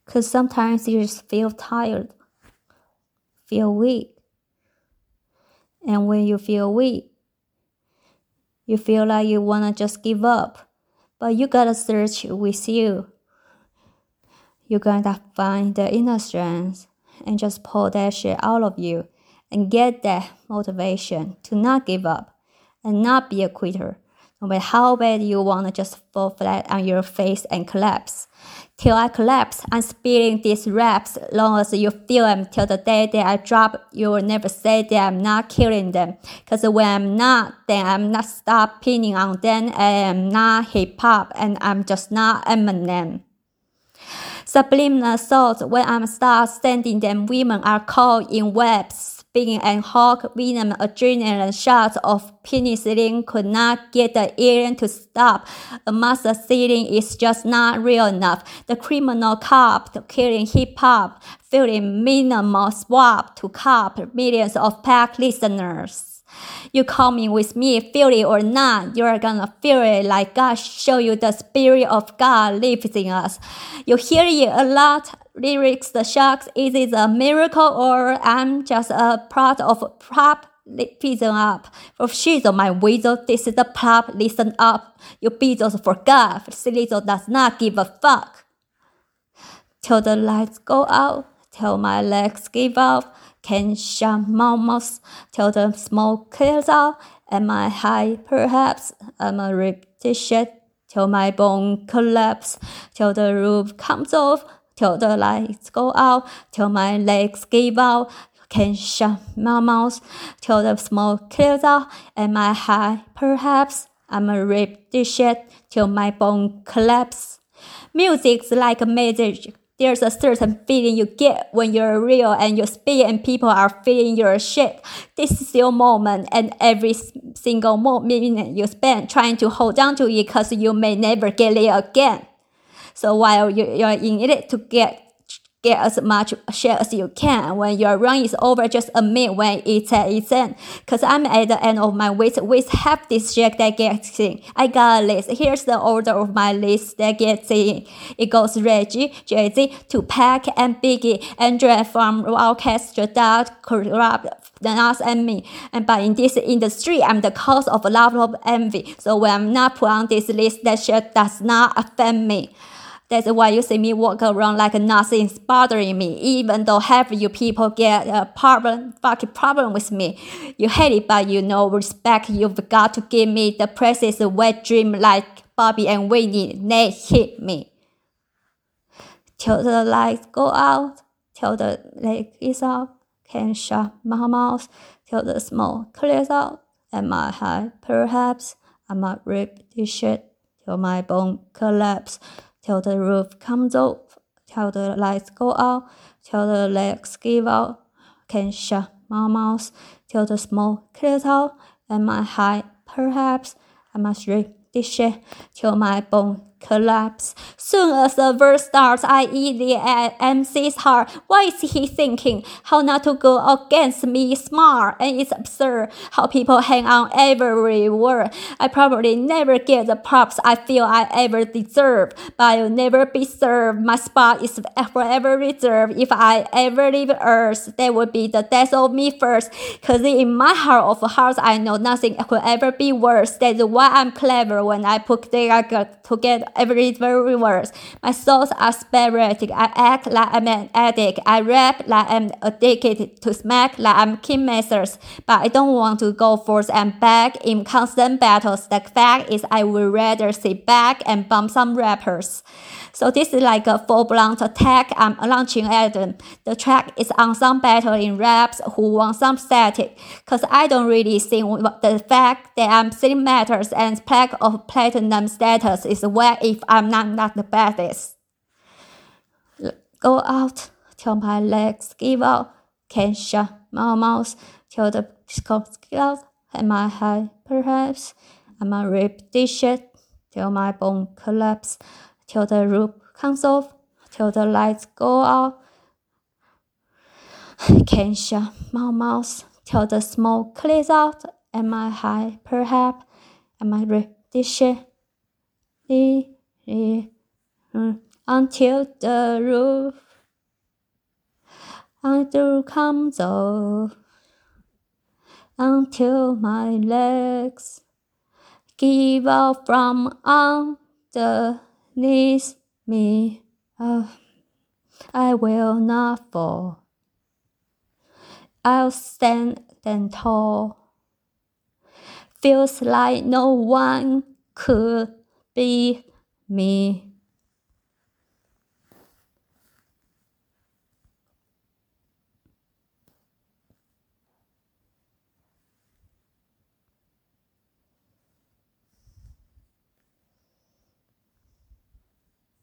'Cause sometimes you just feel tired, feel weak. And when you feel weak, you feel like you wanna just give up. But you gotta search with you. You gotta find the inner strength and just pull that shit out of you and get that motivation to not give up and not be a quitter. No matter how bad you wanna just fall flat on your face and collapse. Till I collapse, I'm spitting these raps long as you feel them. Till the day that I drop, you will never say that I'm not killing them. 'Cause when I'm not, then I'm not stop pinning on them. I am not hip hop and I'm just not Eminem. Subliminal thoughts when I'm start standing them women are caught in webs. Spinning and hawk venom adrenaline shots of penicillin could not get the alien to stop. A master ceiling is just not real enough. The criminal cop killing hip hop, feeling minimal swap to cop millions of pack listeners. You coming with me, feel it or not, you're gonna feel it like God show you the spirit of God lives in us. You hear it a lot, lyrics, the shocks, is it a miracle or I'm just a part of a prop? Listen up, for she's on my weasel, this is the prop, listen up. You Beatles forgot, Lizzo does not give a fuck. Till the lights go out, till my legs give out. Can't shut my mouth till the smoke clears out. Am I high? Perhaps I'ma rip this shit till my bone collapse, till the roof comes off, till the lights go out, till my legs give out. Can't shut my mouth till the smoke clears out. Am I high? Perhaps I'ma rip this shit till my bone collapse. Music's like a magic. There's a certain feeling you get when you're real and you speak and people are feeling your shit. This is your moment and every single minute you spend trying to hold on to it because you may never get it again. So while you're in it to get as much shit as you can. When your run is over, just admit when it's at its end. Cause I'm at the end of my list with half this shit that gets in. I got a list. Here's the order of my list that gets in. It goes Reggie, Jay-Z, Tupac, and Biggie, Andre from Orchestra, Dot, Corrupt, Nas, and me. And but in this industry, I'm the cause of a lot of envy. So when I'm not put on this list, that shit does not affect me. That's why you see me walk around like nothing's bothering me, even though half of you people get a fucking problem with me. You hate it, but you know respect. You've got to give me the praises, wet dream like Bobby and Whitney. They hit me. Till the lights go out, till the light is out, can't shut my mouth, till the smoke clears out. Am I high? Perhaps I might rip this shit till my bone collapse. Till the roof comes off, till the lights go out, till the legs give out, can't shut my mouth, till the smoke clears out. Am I high? Perhaps I must rip this shit till my bone collapse. Soon as the verse starts, I eat the MC's heart. What is he thinking? How not to go against me smart? And it's absurd how people hang on every word. I probably never get the props I feel I ever deserve, but I'll never be served. My spot is forever reserved. If I ever leave Earth, that would be the death of me first. Cause in my heart of hearts, I know nothing could ever be worse. That's why I'm clever when I put together every words. My thoughts are sporadic. I act like I'm an addict. I rap like I'm addicted to smack like I'm Kim Masters. But I don't want to go forth and back in constant battles. The fact is I would rather sit back and bump some rappers. So this is like a full-blown attack I'm launching at them. The track is on some battle in raps who want some static. Cause I don't really think the fact that I'm sitting matters and plaque of platinum status is where if I'm not the baddest. Go out till my legs give out. Can't shut my mouth till the scope out. Am I high? Perhaps I'ma rip this shit till my bone collapse. Till the roof comes off, till the lights go out. Can't shut my mouth till the smoke clears out. Am I high? Perhaps I might rip this shit. until the roof comes off, until my legs give out from underneath me. I will not fall. I'll stand tall. Feels like no one could beat me.